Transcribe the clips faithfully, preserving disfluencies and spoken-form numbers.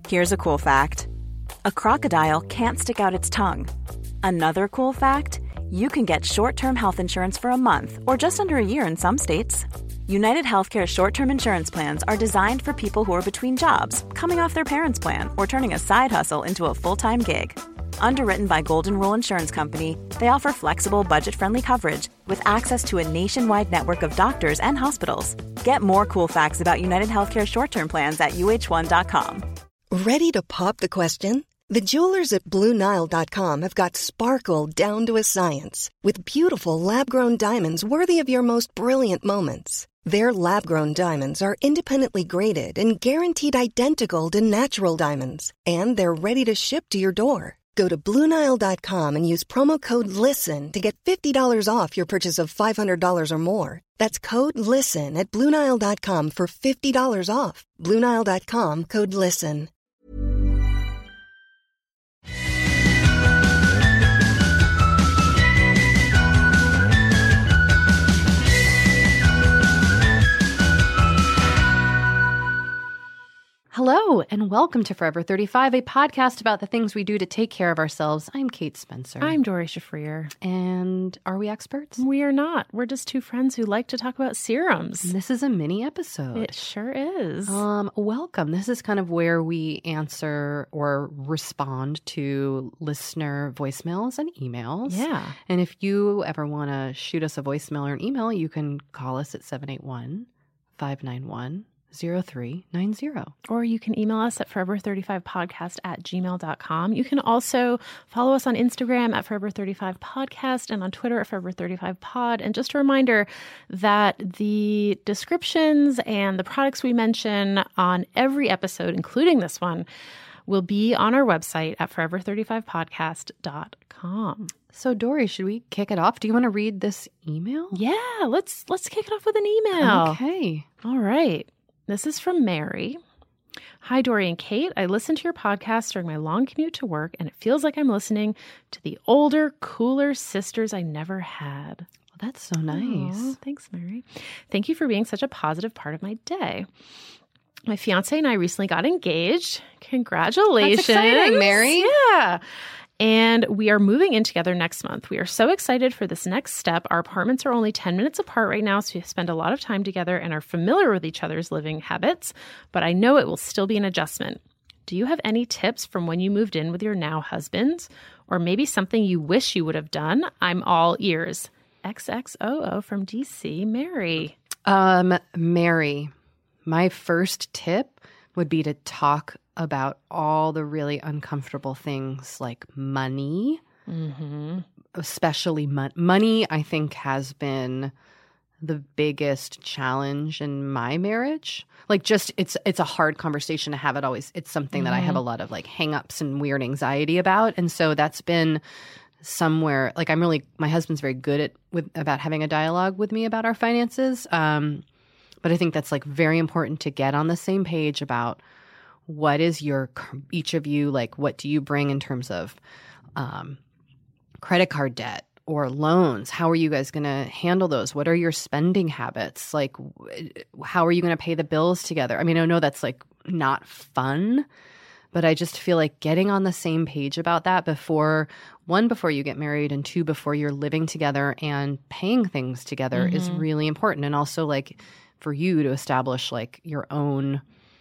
Here's a cool fact. A crocodile can't stick out its tongue. Another cool fact, you can get short-term health insurance for a month or just under a year in some states. United Healthcare short-term insurance plans are designed for people who are between jobs, coming off their parents' plan, or turning a side hustle into a full-time gig. Underwritten by Golden Rule Insurance Company, they offer flexible, budget-friendly coverage with access to a nationwide network of doctors and hospitals. Get more cool facts about United Healthcare short-term plans at U H one dot com. Ready to pop the question? The jewelers at Blue Nile dot com have got sparkle down to a science with beautiful lab-grown diamonds worthy of your most brilliant moments. Their lab-grown diamonds are independently graded and guaranteed identical to natural diamonds, and they're ready to ship to your door. Go to Blue Nile dot com and use promo code LISTEN to get fifty dollars off your purchase of five hundred dollars or more. That's code LISTEN at Blue Nile dot com for fifty dollars off. Blue Nile dot com, code LISTEN. Hello, and welcome to Forever thirty-five, a podcast about the things we do to take care of ourselves. I'm Kate Spencer. I'm Dory Shafrir. And are we experts? We are not. We're just two friends who like to talk about serums. This is a mini episode. It sure is. Um, welcome. This is kind of where we answer or respond to listener voicemails and emails. Yeah. And if you ever want to shoot us a voicemail or an email, you can call us at seven eight one, five nine one, zero three nine zero. Or you can email us at forever thirty-five podcast at gmail dot com. You can also follow us on Instagram at forever thirty-five podcast and on Twitter at forever thirty-five pod. And just a reminder that the descriptions and the products we mention on every episode, including this one, will be on our website at forever thirty-five podcast dot com. So, Dory, should we kick it off? Do you want to read this email? Yeah, let's let's kick it off with an email. Okay. All right. This is from Mary. Hi, Dory and Kate. I listen to your podcast during my long commute to work, and it feels like I'm listening to the older, cooler sisters I never had. Well, that's so nice. Aww, thanks, Mary. Thank you for being such a positive part of my day. My fiance and I recently got engaged. Congratulations. That's exciting, Mary. Yeah. And we are moving in together next month. We are so excited for this next step. Our apartments are only ten minutes apart right now, so we spend a lot of time together and are familiar with each other's living habits, but I know it will still be an adjustment. Do you have any tips from when you moved in with your now husband? Or maybe something you wish you would have done? I'm all ears. X X O O from D C, Mary. Um, Mary, my first tip would be to talk about all the really uncomfortable things like money, Mm-hmm. especially mon- money, I think has been the biggest challenge in my marriage. Like just it's it's a hard conversation to have. It always it's something that I have a lot of like hang-ups and weird anxiety about. And so that's been somewhere like I'm really my husband's very good at with about having a dialogue with me about our finances. Um, but I think that's like very important to get on the same page about what is your each of you like what do you bring in terms of um, credit card debt or loans? How are you guys going to handle those? What are your spending habits? Like, how are you going to pay the bills together? I mean, I know that's like not fun, but I just feel like getting on the same page about that before, one, before you get married, and two, before you're living together and paying things together mm-hmm. is really important. And also like for you to establish like your own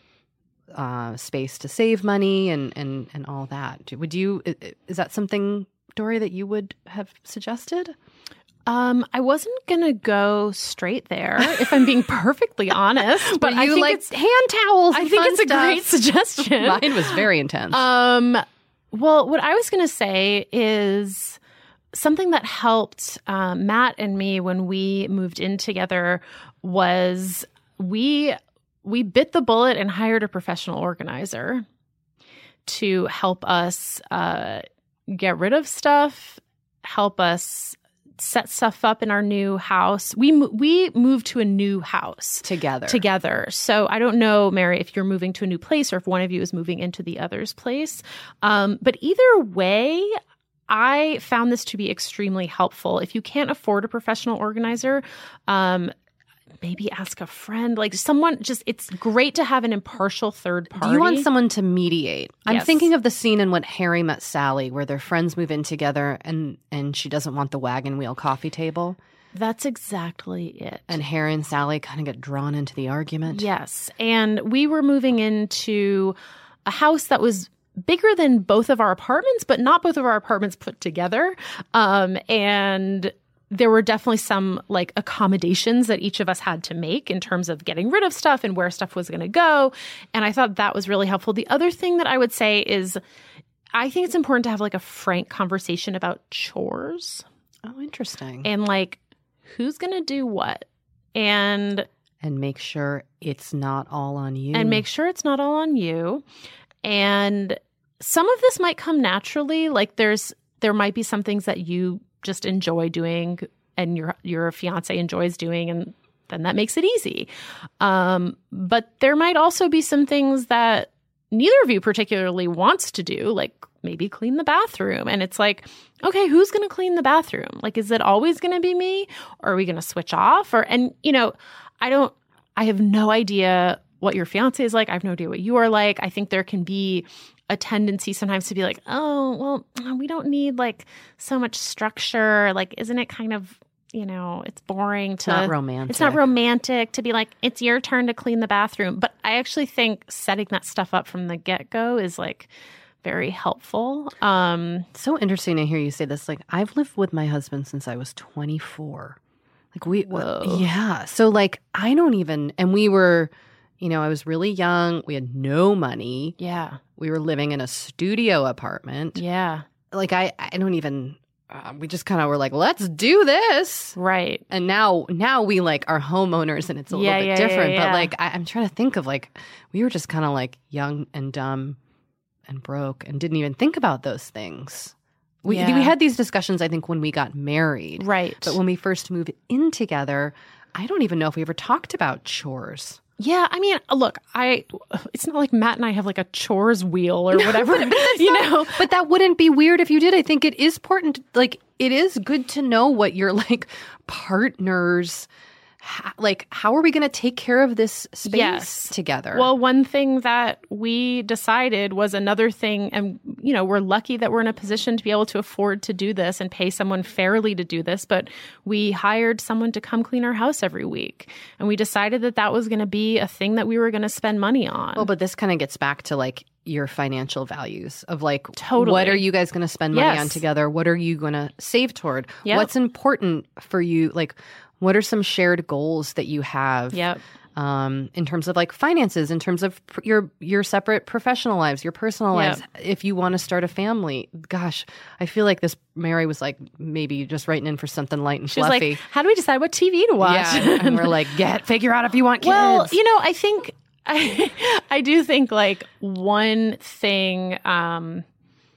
uh, space to save money and, and, and all that. Would you, is that something, Dory, that you would have suggested? Um, I wasn't going to go straight there, if I'm being perfectly honest. But you I think like it's, hand towels. I think it's a stuff. great suggestion. Mine was very intense. Um, well, what I was going to say is something that helped um, Matt and me when we moved in together was we we bit the bullet and hired a professional organizer to help us uh, get rid of stuff, help us set stuff up in our new house. We we moved to a new house together. Together. So I don't know, Mary, if you're moving to a new place or if one of you is moving into the other's place. Um, but either way, I found this to be extremely helpful. If you can't afford a professional organizer, um, maybe ask a friend, like someone just, it's great to have an impartial third party. Do you want someone to mediate? I'm Yes. thinking of the scene in When Harry Met Sally where their friends move in together and, and she doesn't want the wagon wheel coffee table. That's exactly it. And Harry and Sally kind of get drawn into the argument. Yes. And we were moving into a house that was bigger than both of our apartments, but not both of our apartments put together. Um, and there were definitely some like accommodations that each of us had to make in terms of getting rid of stuff and where stuff was going to go. And I thought that was really helpful. The other thing that I would say is I think it's important to have like a frank conversation about chores. Oh, interesting. And like, who's going to do what? And and make sure it's not all on you. and make sure it's not all on you. And some of this might come naturally. Like there's there might be some things that you just enjoy doing and your your fiance enjoys doing, and then that makes it easy. Um, but there might also be some things that neither of you particularly wants to do, like maybe clean the bathroom. And it's like, okay, who's going to clean the bathroom? Like, is it always going to be me? Or are we going to switch off? Or, and you know, I don't, I have no idea what your fiance is like. I have no idea what you are like. I think there can be a tendency sometimes to be like, oh, well, we don't need like so much structure. Like, isn't it kind of, you know, it's boring to. It's not romantic. It's not romantic to be like, it's your turn to clean the bathroom. But I actually think setting that stuff up from the get-go is like very helpful. Um, so interesting to hear you say this. Like, I've lived with my husband since I was twenty-four. Like, we, Whoa. yeah. So, like, I don't even, and we were, you know, I was really young. We had no money. yeah. We were living in a studio apartment. Yeah. Like, I, I don't even, uh, we just kind of were like, let's do this. Right. And now, now we like are homeowners and it's a Yeah, little bit yeah, yeah, different. yeah. But like, I, I'm trying to think of like, we were just kind of like young and dumb and broke and didn't even think about those things. We Yeah. we had these discussions, I think, when we got married. Right. But when we first moved in together, I don't even know if we ever talked about chores. Yeah, I mean, look, I it's not like Matt and I have like a chores wheel or whatever, you know. But that wouldn't be weird if you did. I think it is important. Like, it is good to know what your like partners, ha- like, how are we going to take care of this space Yes. together? Well, one thing that we decided was another thing, and you know, we're lucky that we're in a position to be able to afford to do this and pay someone fairly to do this, but we hired someone to come clean our house every week. And we decided that that was going to be a thing that we were going to spend money on. Well, but this kind of gets back to like your financial values of like, Totally. what are you guys going to spend money Yes. on together? What are you going to save toward? Yep. What's important for you? Like, what are some shared goals that you have? Yep. Um, in terms of like finances, in terms of pr- your your separate professional lives, your personal Yep. lives. If you want to start a family, gosh, I feel like this Mary was like maybe just writing in for something light and She was fluffy. like, how do we decide what T V to watch? Yeah, and we're like, get figure out if you want kids. Well, you know, I think I I do think like one thing. Um,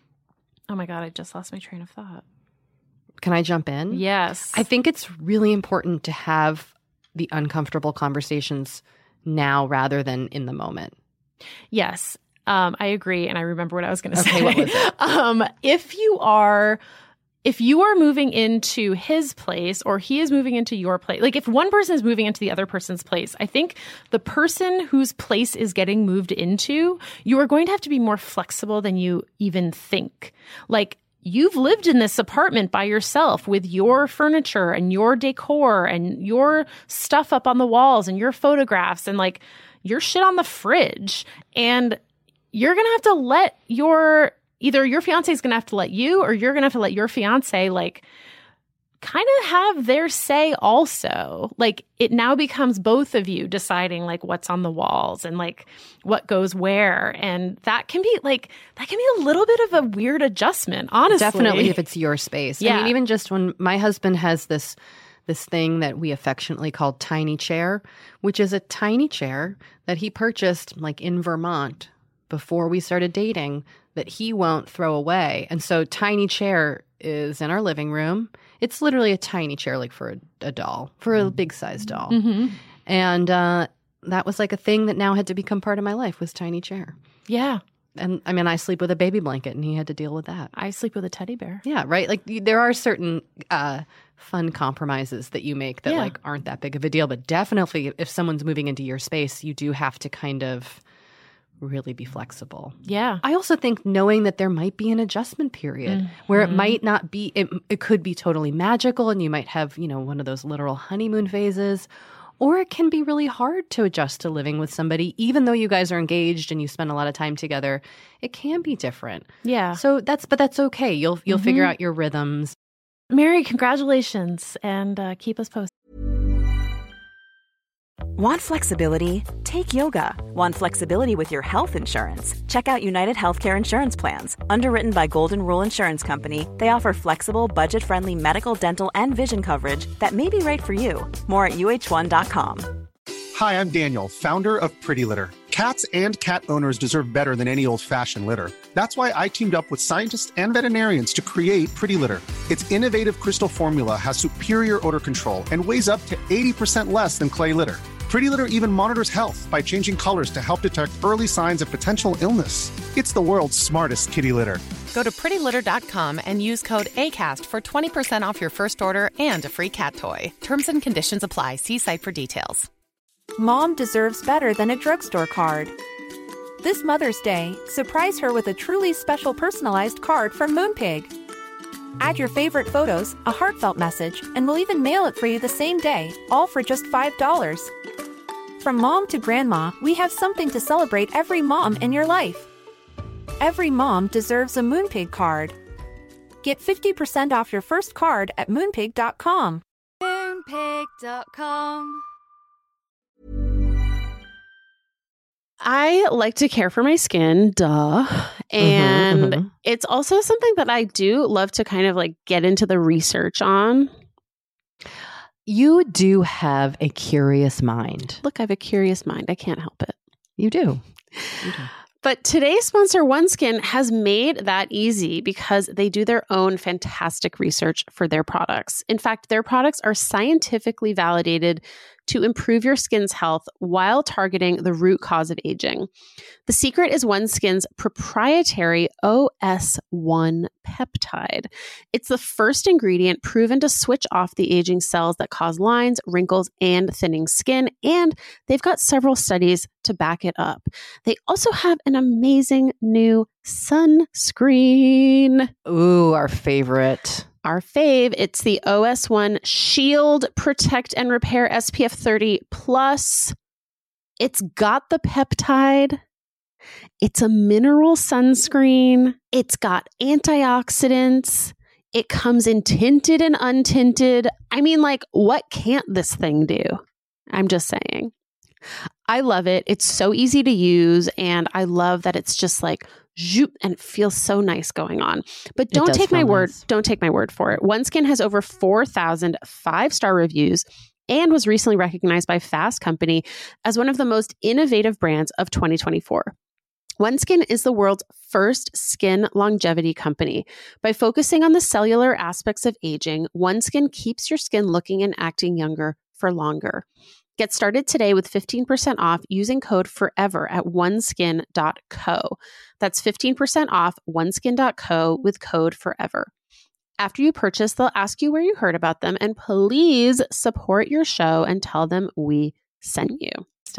oh my God, I just lost my train of thought. Can I jump in? Yes, I think it's really important to have the uncomfortable conversations now rather than in the moment. yes, um, I agree, and I remember what I was going to Okay, say. what was it? um, if you are. If you are moving into his place or he is moving into your place, like if one person is moving into the other person's place, I think the person whose place is getting moved into, you are going to have to be more flexible than you even think. Like, you've lived in this apartment by yourself with your furniture and your decor and your stuff up on the walls and your photographs and like your shit on the fridge. And you're going to have to let your, either your fiance is going to have to let you or you're going to have to let your fiance like kind of have their say also. Like, it now becomes both of you deciding like what's on the walls and like what goes where. And that can be like, that can be a little bit of a weird adjustment, honestly. Definitely if it's your space. I Yeah. mean, even just when my husband has this this thing that we affectionately call tiny chair, which is a tiny chair that he purchased like in Vermont before we started dating that he won't throw away. And so tiny chair is in our living room. It's literally a tiny chair, like for a, a doll, for a big size doll. Mm-hmm. And uh, that was like a thing that now had to become part of my life was tiny chair. Yeah. And I mean, I sleep with a baby blanket and he had to deal with that. I sleep with a teddy bear. Yeah, right? Like you- there are certain uh, fun compromises that you make that Yeah. like aren't that big of a deal. But definitely if someone's moving into your space, you do have to kind of really be flexible. Yeah. I also think knowing that there might be an adjustment period Mm-hmm. where it might not be, it, it could be totally magical and you might have, you know, one of those literal honeymoon phases, or it can be really hard to adjust to living with somebody, even though you guys are engaged and you spend a lot of time together. It can be different. Yeah. So that's, but that's okay. You'll, you'll figure out your rhythms. Mary, congratulations, and uh, keep us posted. Want flexibility? Take yoga. Want flexibility with your health insurance? Check out United Healthcare Insurance Plans. Underwritten by Golden Rule Insurance Company, they offer flexible, budget-friendly medical, dental, and vision coverage that may be right for you. More at U H one dot com. Hi, I'm Daniel, founder of Pretty Litter. Cats and cat owners deserve better than any old-fashioned litter. That's why I teamed up with scientists and veterinarians to create Pretty Litter. Its innovative crystal formula has superior odor control and weighs up to eighty percent less than clay litter. Pretty Litter even monitors health by changing colors to help detect early signs of potential illness. It's the world's smartest kitty litter. Go to pretty litter dot com and use code ACAST for twenty percent off your first order and a free cat toy. Terms and conditions apply. See site for details. Mom deserves better than a drugstore card. This Mother's Day, surprise her with a truly special personalized card from Moonpig. Add your favorite photos, a heartfelt message, and we'll even mail it for you the same day, all for just five dollars. From mom to grandma, we have something to celebrate every mom in your life. Every mom deserves a Moonpig card. Get fifty percent off your first card at moonpig dot com. moonpig dot com. I like to care for my skin, duh. And Mhm, mhm. it's also something that I do love to kind of like get into the research on. You do have a curious mind. Look, I have a curious mind. I can't help it. You do. You do. But today's sponsor, OneSkin, has made that easy because they do their own fantastic research for their products. In fact, their products are scientifically validated to improve your skin's health while targeting the root cause of aging. The secret is OneSkin's proprietary O S one peptide. It's the first ingredient proven to switch off the aging cells that cause lines, wrinkles, and thinning skin, and they've got several studies to back it up. They also have an amazing new sunscreen. Ooh, our favorite. Our fave, it's the O S one Shield Protect and Repair S P F thirty plus. It's got the peptide. It's a mineral sunscreen. It's got antioxidants. It comes in tinted and untinted. I mean, like, what can't this thing do? I'm just saying. I love it. It's so easy to use, and I love that it's just like zoop, and it feels so nice going on. But don't does take my feel word. nice. Don't take my word for it. OneSkin has over four thousand five-star reviews and was recently recognized by Fast Company as one of the most innovative brands of twenty twenty-four. OneSkin is the world's first skin longevity company. By focusing on the cellular aspects of aging, OneSkin keeps your skin looking and acting younger for longer. Get started today with fifteen percent off using code FOREVER at oneskin dot co. That's fifteen percent off oneskin dot co with code FOREVER. After you purchase, they'll ask you where you heard about them, and please support your show and tell them we sent you.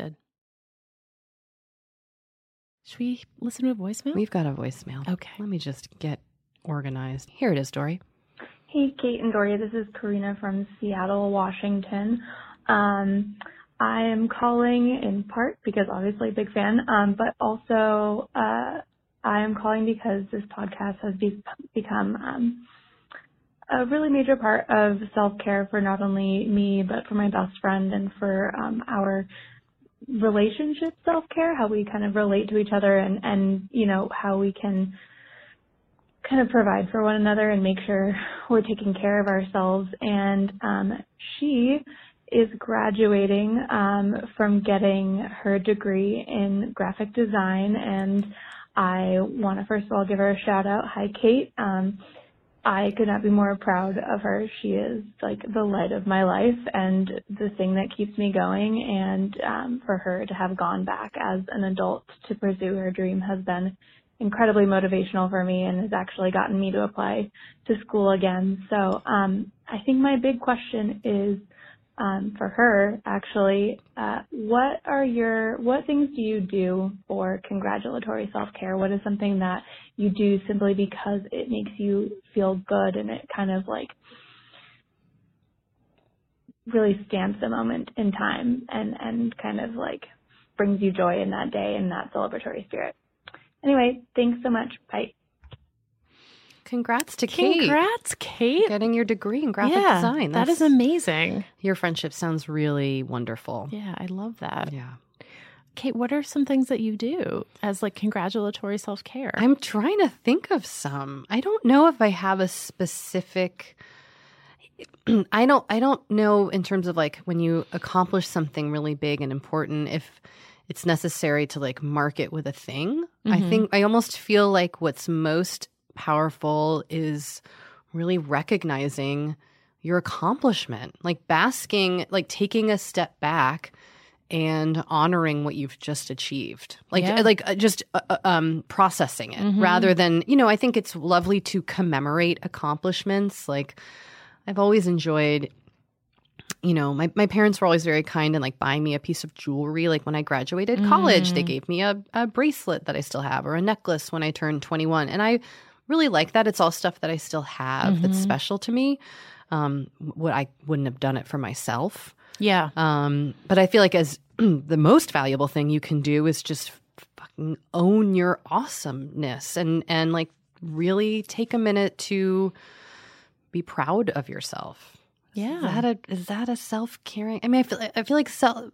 Should we listen to a voicemail? We've got a voicemail. Okay. Let me just get organized. Here it is, Dory. Hey, Kate and Dory. This is Karina from Seattle, Washington. Um, I am calling in part because obviously big fan, um, but also uh, I am calling because this podcast has be- become um, a really major part of self-care for not only me, but for my best friend and for um, our relationship self-care, how we kind of relate to each other and, and, you know, how we can kind of provide for one another and make sure we're taking care of ourselves. And um, she is graduating um, from getting her degree in graphic design, and I want to first of all give her a shout out. Hi, Kate. Um, I could not be more proud of her. She is like the light of my life and the thing that keeps me going. And um, for her to have gone back as an adult to pursue her dream has been incredibly motivational for me and has actually gotten me to apply to school again. So um, I think my big question is um, for her, actually, uh, what are your, what things do you do for congratulatory self-care? What is something that you do simply because it makes you feel good and it kind of like really stamps a moment in time and, and kind of like brings you joy in that day and that celebratory spirit? Anyway, thanks so much. Bye. Congrats to Kate. Congrats, Kate. Getting your degree in graphic yeah, design. That's, that is amazing. Your friendship sounds really wonderful. Yeah, I love that. Yeah. Kate, what are some things that you do as like congratulatory self-care? I'm trying to think of some. I don't know if I have a specific I don't I don't know in terms of like when you accomplish something really big and important if it's necessary to like mark it with a thing. Mm-hmm. I think I almost feel like what's most powerful is really recognizing your accomplishment, like basking, like taking a step back and honoring what you've just achieved, like yeah. like uh, just uh, um, processing it mm-hmm. rather than, you know, I think it's lovely to commemorate accomplishments. Like I've always enjoyed, you know, my, my parents were always very kind and like buying me a piece of jewelry. Like when I graduated college, mm. they gave me a, a bracelet that I still have or a necklace when I turned twenty-one. And I really like that. It's all stuff that I still have mm-hmm. that's special to me. Um, what I wouldn't have done it for myself. Yeah. Um, but I feel like as the most valuable thing you can do is just fucking own your awesomeness and, and like really take a minute to be proud of yourself. Yeah. Is that a, is that a self-caring? I mean, I feel, I feel like self,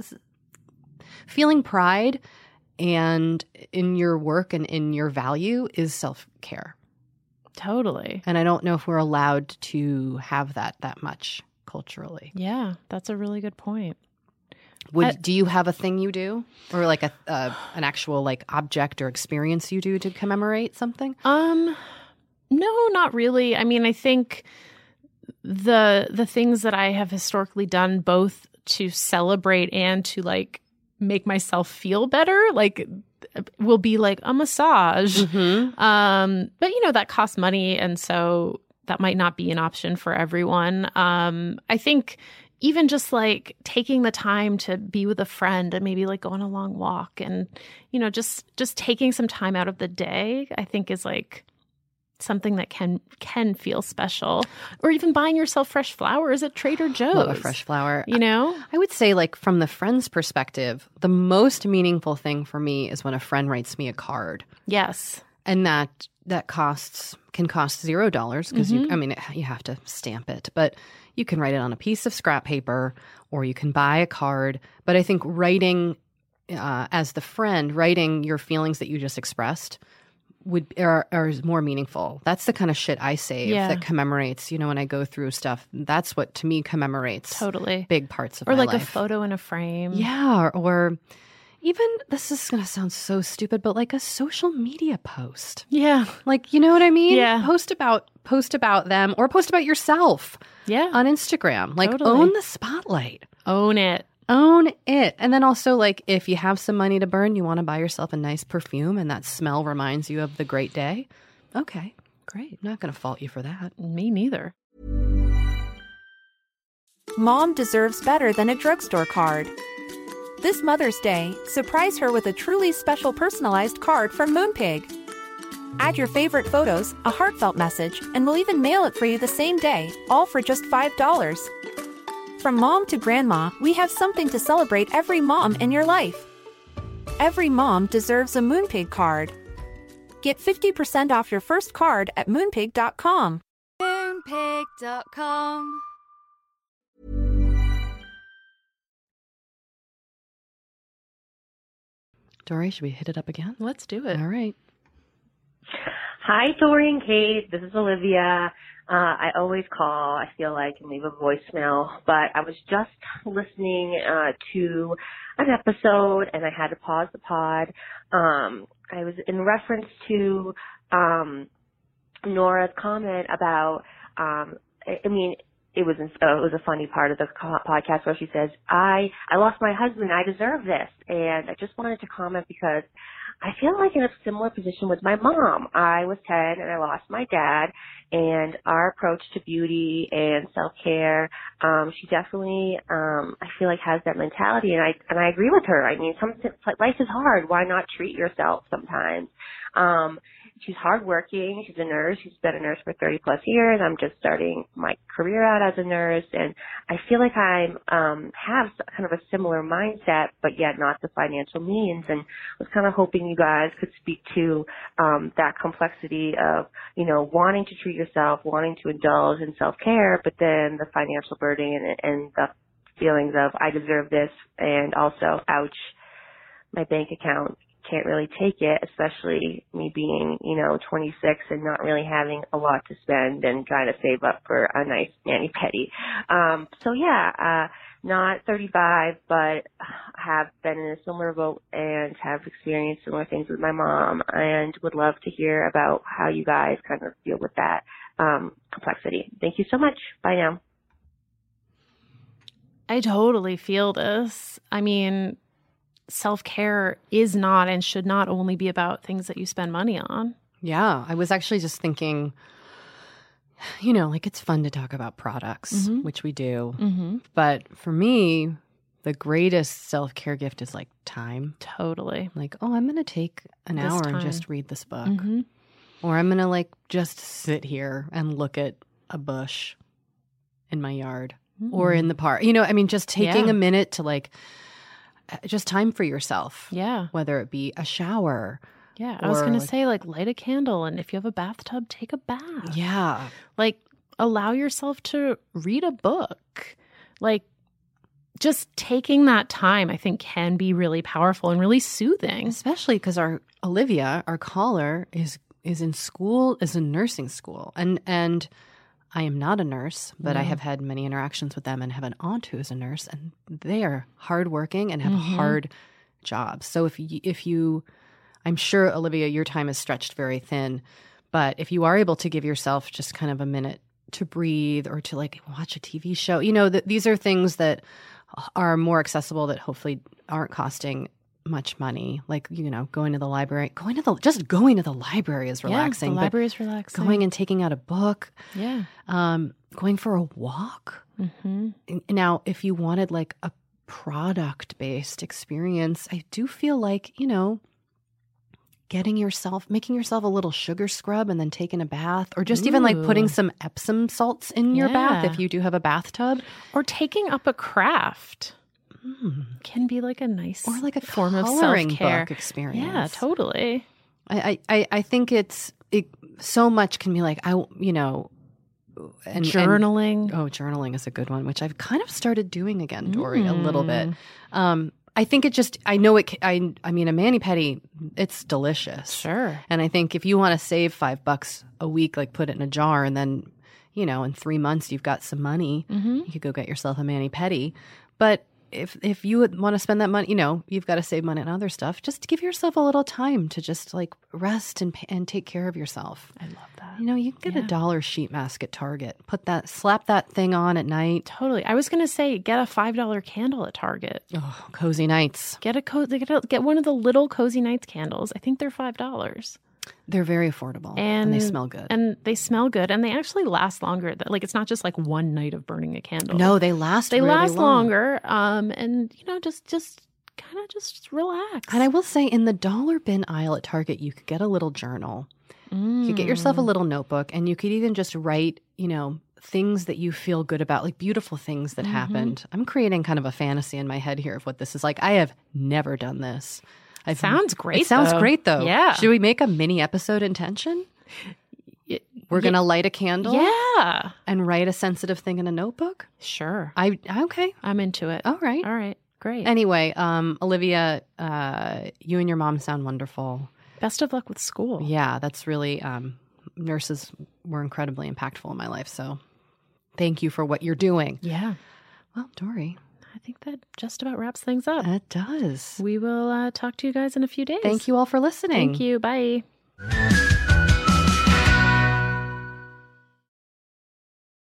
feeling pride and in your work and in your value is self-care. Totally. And I don't know if we're allowed to have that that much culturally. Yeah, that's a really good point. Would I, do you have a thing you do, or like a uh, an actual like object or experience you do to commemorate something? Um, no, not really. I mean, I think the the things that I have historically done, both to celebrate and to like make myself feel better, like will be like a massage. Mm-hmm. Um, but you know, that costs money. And so that might not be an option for everyone. Um, I think even just like taking the time to be with a friend and maybe like go on a long walk and, you know, just, just taking some time out of the day, I think is like something that can can feel special. Or even buying yourself fresh flowers at Trader Joe's. Love a fresh flower. You know? I would say, like, from the friend's perspective, the most meaningful thing for me is when a friend writes me a card. Yes. And that that costs can cost zero dollars because mm-hmm. you I mean you have to stamp it, but you can write it on a piece of scrap paper or you can buy a card. But I think writing uh, as the friend, writing your feelings that you just expressed would are, are more meaningful. That's the kind of shit I save yeah. that commemorates, you know, when I go through stuff. That's what to me commemorates totally big parts of or my like life. A photo in a frame. Yeah, or, or even, this is going to sound so stupid, but like a social media post. Yeah. Like, you know what I mean? Yeah. Post about post about them or post about yourself. Yeah. On Instagram. Like totally. Own the spotlight. Own it. Own it. And then also, like, if you have some money to burn, you want to buy yourself a nice perfume and that smell reminds you of the great day. Okay, great. I'm not going to fault you for that. Me neither. Mom deserves better than a drugstore card. This Mother's Day, surprise her with a truly special personalized card from Moonpig. Add your favorite photos, a heartfelt message, and we'll even mail it for you the same day, all for just five dollars. From mom to grandma, we have something to celebrate every mom in your life. Every mom deserves a Moonpig card. Get fifty percent off your first card at moonpig dot com. moonpig dot com. Dory, should we hit it up again? Let's do it. All right. Hi, Dory and Kate. This is Olivia. Uh, I always call, I feel like, and leave a voicemail, but I was just listening uh, to an episode and I had to pause the pod. Um, I was in reference to um, Nora's comment about, um, I, I mean, it was uh, it was a funny part of the podcast where she says, I, I lost my husband, I deserve this. And I just wanted to comment because I feel like in a similar position with my mom. I was ten and I lost my dad, and our approach to beauty and self-care, um, she definitely, um, I feel like has that mentality, and I, and I agree with her. I mean, some, life is hard. Why not treat yourself sometimes? Um, She's hardworking. She's a nurse. She's been a nurse for thirty plus years. I'm just starting my career out as a nurse, and I feel like I um, have kind of a similar mindset, but yet not the financial means. And was kind of hoping you guys could speak to um, that complexity of, you know, wanting to treat yourself, wanting to indulge in self-care, but then the financial burden and, and the feelings of I deserve this, and also, ouch, my bank account can't really take it, especially me being, you know, twenty-six and not really having a lot to spend and trying to save up for a nice mani-pedi. Um, so yeah, uh, not thirty-five, but have been in a similar boat and have experienced similar things with my mom, and would love to hear about how you guys kind of deal with that um, complexity. Thank you so much. Bye now. I totally feel this. I mean, self-care is not and should not only be about things that you spend money on. Yeah, I was actually just thinking, you know, like it's fun to talk about products, mm-hmm. which we do. Mm-hmm. But for me, the greatest self-care gift is like time. Totally. Like, oh, I'm going to take an This hour time. and just read this book. Mm-hmm. Or I'm going to like just sit here and look at a bush in my yard mm-hmm. or in the park. You know, I mean, just taking Yeah. a minute to like, just time for yourself. Yeah. Whether it be a shower. Yeah. I was going to like, say, like, light a candle. And if you have a bathtub, take a bath. Yeah. Like, allow yourself to read a book. Like, just taking that time, I think, can be really powerful and really soothing. Especially because our Olivia, our caller, is is in school, is in nursing school. And and I am not a nurse, but No. I have had many interactions with them and have an aunt who is a nurse, and they are hardworking and have Mm-hmm. hard jobs. So if you, if you, I'm sure, Olivia, your time is stretched very thin, but if you are able to give yourself just kind of a minute to breathe or to like watch a T V show, you know, that these are things that are more accessible that hopefully aren't costing much money. Like, you know, going to the library, going to the, just going to the library is relaxing. Yeah, the but library is relaxing. Going and taking out a book. Yeah. Um, going for a walk. Mm-hmm. Now, if you wanted like a product-based experience, I do feel like, you know, getting yourself, making yourself a little sugar scrub and then taking a bath, or just even like putting Ooh. some Epsom salts in your bath Yeah. if you do have a bathtub. Or taking up a craft Mm. can be like a nice Or like a form of coloring self-care. book experience. Yeah, totally. I, I, I think it's it, so much can be like, I, you know, and Journaling. And, oh, journaling is a good one, which I've kind of started doing again, Dory, a little bit. Um, I think it just, I know it, I, I mean, a mani-pedi, it's delicious. Sure. And I think if you want to save five bucks a week, like put it in a jar, and then, you know, in three months you've got some money, Mm-hmm. you could go get yourself a mani-pedi. But if if you would want to spend that money, you know, you've got to save money on other stuff. Just give yourself a little time to just like rest and and take care of yourself. I love that. You know, you can get Yeah. a dollar sheet mask at Target. Put that, slap that thing on at night. Totally. I was going to say, get a five dollar candle at Target. Oh, cozy nights. Get a co- get, a, get one of the little Cozy Nights candles. I think they're five dollars. They're very affordable And, and they smell good. And they smell good, and they actually last longer. Like, it's not just like one night of burning a candle. No, they last. They really last long. longer. Um, and you know, just just kind of just relax. And I will say, in the dollar bin aisle at Target, you could get a little journal. You could get yourself a little notebook, and you could even just write, you know, things that you feel good about, like beautiful things that Mm-hmm. happened. I'm creating kind of a fantasy in my head here of what this is like. I have never done this. I've, Sounds great, It sounds though. great, though. Yeah. Should we make a mini episode intention? We're going to light a candle Yeah. and write a sensitive thing in a notebook? Sure. I Okay. I'm into it. All right. All right. Great. Anyway, um, Olivia, uh, you and your mom sound wonderful. Best of luck with school. Yeah, that's really, um, nurses were incredibly impactful in my life. So thank you for what you're doing. Yeah. Well, Dory. I think that just about wraps things up. It does. We will uh, talk to you guys in a few days. Thank you all for listening. Thank you. Bye.